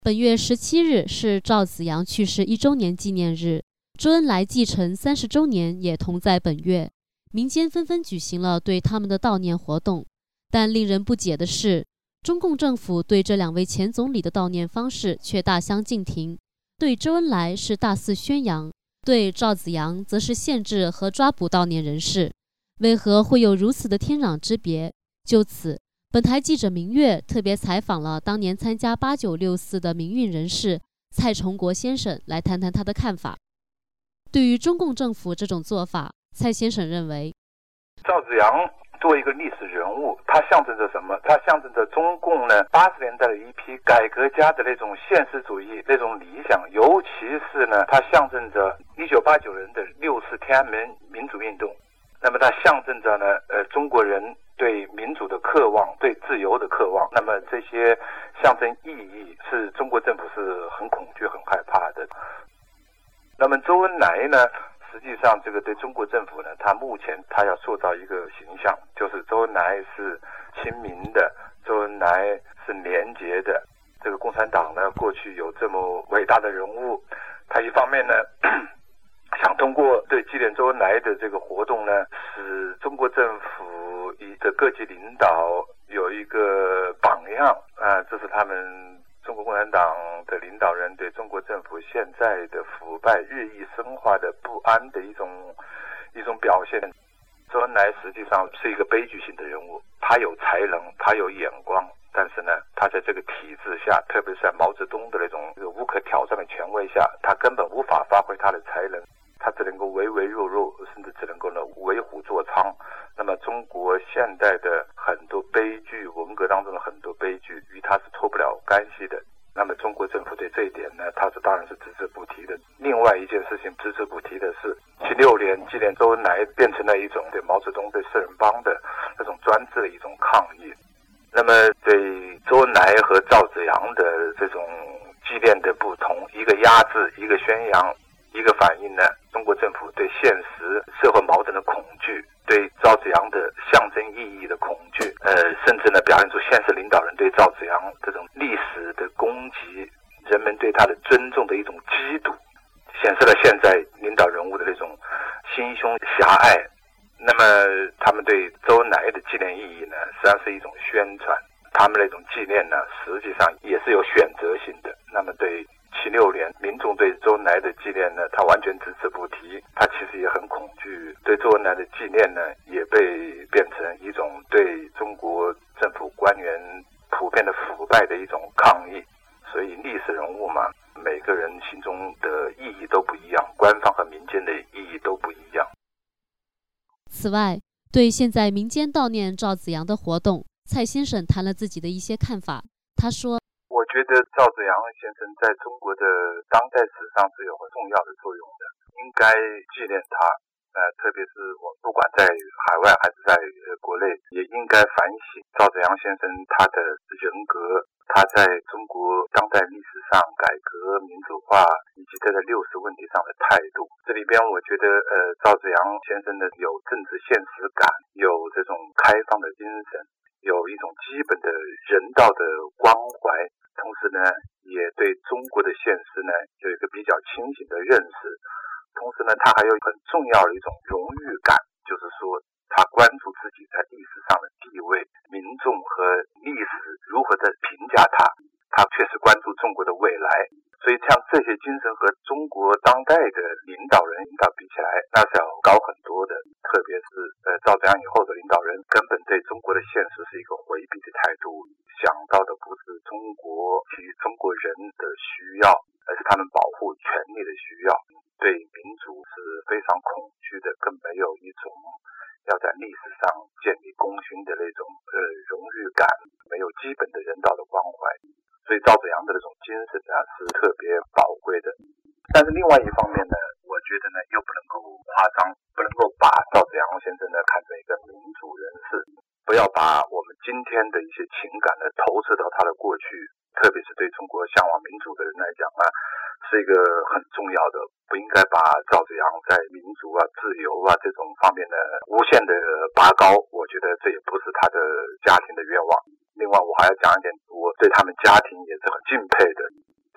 本月17日是赵紫阳去世1周年纪念日，周恩来继承30周年也同在本月，民间纷纷举行了对他们的悼念活动。但令人不解的是，中共政府对这2位前总理的悼念方式却大相径庭，对周恩来是大肆宣扬，对赵紫阳则是限制和抓捕悼念人士。为何会有如此的天壤之别？就此，本台记者明月特别采访了当年参加8964的民运人士蔡崇国先生，来谈谈他的看法。对于中共政府这种做法，蔡先生认为， 赵紫阳作为一个历史人物，他象征着什么？他象征着中共呢80年代的一批改革家的那种现实主义、那种理想，尤其是呢，他象征着1989年的64天安门民主运动。那么它象征着呢，中国人对民主的渴望，对自由的渴望。那么这些象征意义是中国政府是很恐惧、很害怕的。那么周恩来呢，实际上这个对中国政府呢，他目前他要塑造一个形象，就是周恩来是亲民的，周恩来是廉洁的。这个共产党呢，过去有这么伟大的人物，他一方面呢想通过对纪念周恩来的这个活动呢，使中国政府的各级领导有一个榜样这是他们中国共产党的领导人对中国政府现在的腐败日益深化的不安的一种表现。周恩来实际上是一个悲剧性的人物，他有才能，他有眼光，但是呢，他在这个体制下，特别是在毛泽东的那种无可挑战的权威下，他根本无法发挥他的才能，他只能够唯唯诺诺，甚至只能够呢为虎作伥。那么中国现代的很多悲剧，文革当中的很多悲剧，与他是脱不了干系的。那么中国政府对这一点呢，他是当然是只字不提的。另外一件事情只字不提的是，76年纪念周恩来变成了一种对毛泽东、对四人帮的那种专制的一种抗议。那么对周恩来和赵紫阳的这种纪念的不同，一个压制，一个宣扬，一个反映呢中国政府对现实社会矛盾的恐惧，对赵紫阳的象征意义的恐惧，甚至呢表现出现实领导人对赵紫阳这种历史的攻击，人们对他的尊重的一种嫉妒，显示了现在领导人物的那种心胸狭隘。那么他们对周恩来的纪念意义呢，实际上是一种宣传，他们那种纪念呢，实际上也是有选择性的。那么对76年民众对周恩来的纪念呢，他完全只字不提，他其实也很恐惧。对周恩来的纪念呢，也被变成一种对中国政府官员普遍的腐败的一种抗议。所以历史人物嘛，每个人心中的意义都不一样，官方和民间的意义都不一样。 此外，对现在民间悼念赵紫阳的活动，蔡先生谈了自己的一些看法。他说， 我觉得赵紫阳先生在中国的当代史上是有很重要的作用的，应该纪念他。特别是我们不管在海外还是在国内，也应该反省赵紫阳先生他的人格，他在中国当代历史上改革民主化以及他在60问题上的态度。这里边我觉得赵紫阳先生的有政治现实感，有这种开放的精神，有一种基本的人道的关怀，同时呢也对中国的现实呢有一个比较清醒的认识。同时呢，他还有很重要的一种荣誉感，就是说他关注自己在历史上的地位，民众和历史如何的评价他，他确实关注中国的未来。所以像这些精神和中国当代的领导人比起来，那是要高很多的。特别是赵紫阳以后的领导人，根本对中国的现实是一个回避的态度，想到的不是中国及中国人的需要，而是他们保护权利的需要。对民主是非常恐惧的，更没有一种要在历史上建立功勋的那种荣誉感，没有基本的人道的关怀。所以赵紫阳的那种精神呢是特别宝贵的。但是另外一方面呢，我觉得呢又不能够夸张，不能够把赵紫阳先生呢看成一个民主人士，不要把我们今天的一些情感呢投射到他的过去，特别是对中国向往民主的人来讲呢，是一个很重要的，不应该把赵紫阳在民主自由这种方面呢无限的拔高，我觉得这也不是他的家庭的愿望。另外我还要讲一点，我对他们家庭也是很敬佩的，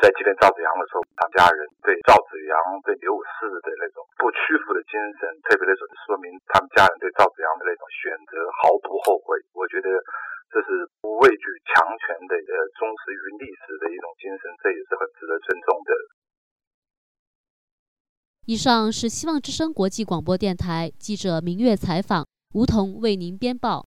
在祭奠赵子阳的时候，他家人对赵子阳、对刘武士的那种不屈服的精神，特别的说明他们家人对赵子阳的那种选择毫不后悔。我觉得这是不畏惧强权的忠实于历史的一种精神，这也是很值得尊重的。 以上是希望之声国际广播电台记者明月采访，吴桐为您编报。